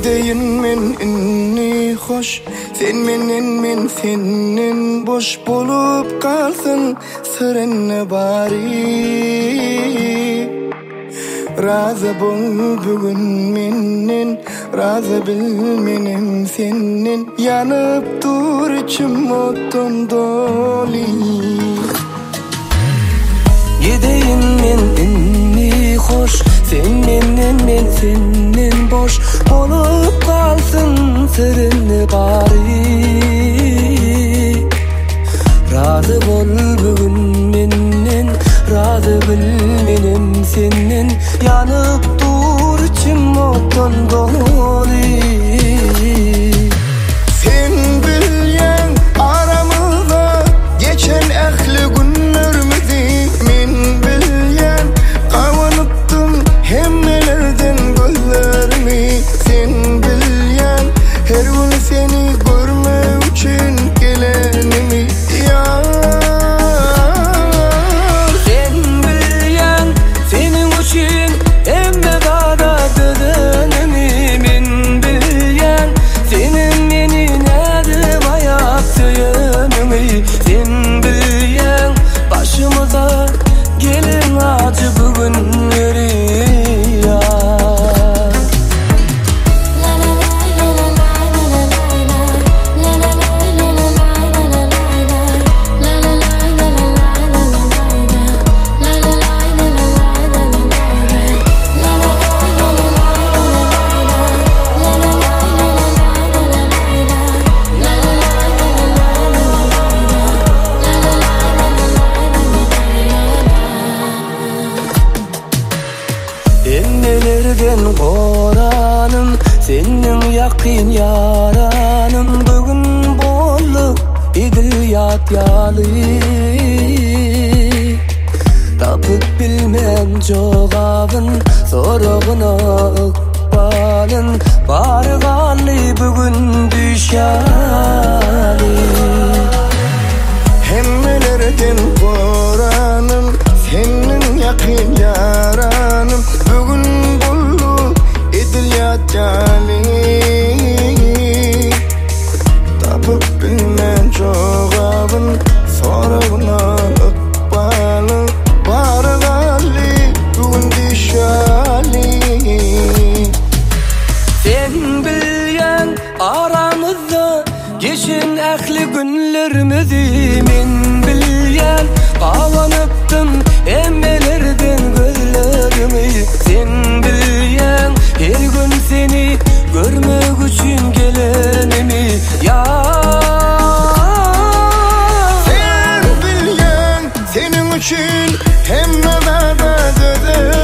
Gideyin men inni hoş, sen menen men senin boş bolup kalsın sırrını bari. Razı bol bugün menen, razı bil menem senin, yanıp dur içim otun doli. Gideyin men inni hoş, sen menen men senin boş bolup kalsın sırrını bari. Razı bol bugün menen, razı bil menem senin, yanıp dur içim otun doli. Sen bilyen aramızda geçen ehli günlerimizi, men bilyen kavanıptım hemmelerden gözlerimi. Sen bilyen her gün seni görmek için gelenimi. Emmelerden koranım, senin yakın yaranım. Bugün bolluk idiliyat yalı, tapıp bilmem cevabın, sorağına ıkbalın. Bargali bugün düşali. Emmelerden koranım, senin yakın yaranım. Bugün bulduk idiliyat yali, tapıp bilmem cevabın, sorağına ıkbalın. Bargali bugün düşali. Sen bilyen aramızda geçen ehli günlerimizi, men bilyen kavanıptım emmelerden gözlerimi. Sen bilyen her gün seni görmek için gelenimi. Sen bilyen senin için hemme baba döder.